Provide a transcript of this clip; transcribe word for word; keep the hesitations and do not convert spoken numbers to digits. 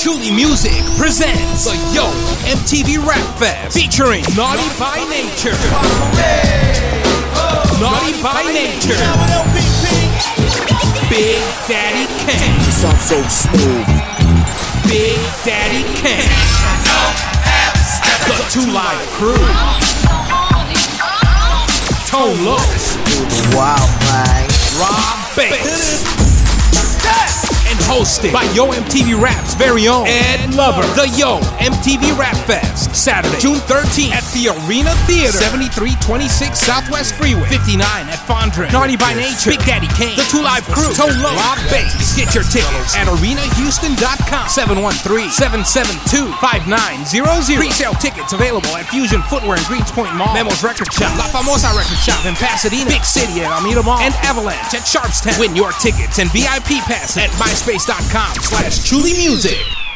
Chuli Music presents the Yo M T V Rap Fest featuring Naughty by Nature. Naughty by Nature. Big Daddy Kane. You sound so smooth. Big Daddy Kane. The Two Live Crew. Tone Los. Wow, man. Rob Bass. And hosted by Yo M T V Rap's very own Ed Lover. The Yo M T V Rap Fest, Saturday, June thirteenth at the Arena Theater, seventy-three twenty-six Southwest Freeway, fifty-nine at Fondren. Naughty by Nature, Big Daddy Kane, The Two Live Crew, Tone Low, Rob Bass. Get your tickets at arena houston dot com, seven one three, seven seven two, five nine zero zero. Pre-sale tickets available at Fusion Footwear and Greenspoint Mall, Memos Record Shop, La Famosa Record Shop in Pasadena, Big City at Alameda Mall, and Avalanche at Sharpstown. Win your tickets and V I P passes at myspace dot com slash Chuli Music.